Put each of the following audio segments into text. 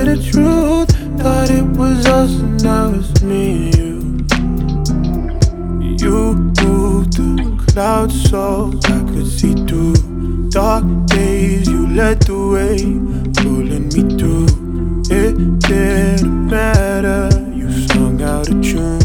the truth. Thought it was us and now it's me and you. You moved the clouds so I could see through dark days. You led the way, pulling me through. It didn't matter, you sung out a tune.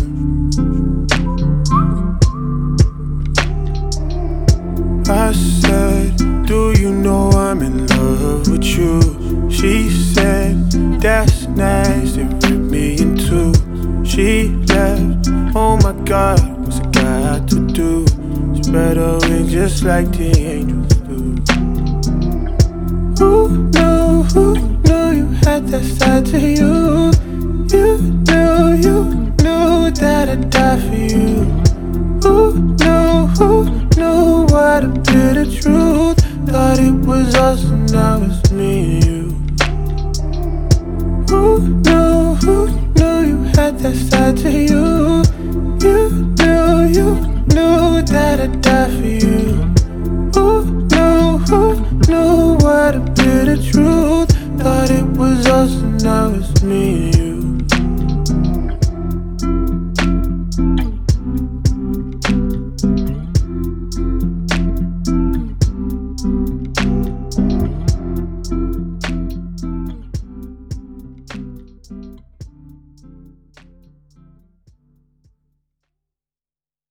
I said, do you know I'm in love with you? She said, that's nice, it ripped me in two. She left, oh my God, what's a guy had to do? Spread her wings just like the angels do. Who knew you had that side to you?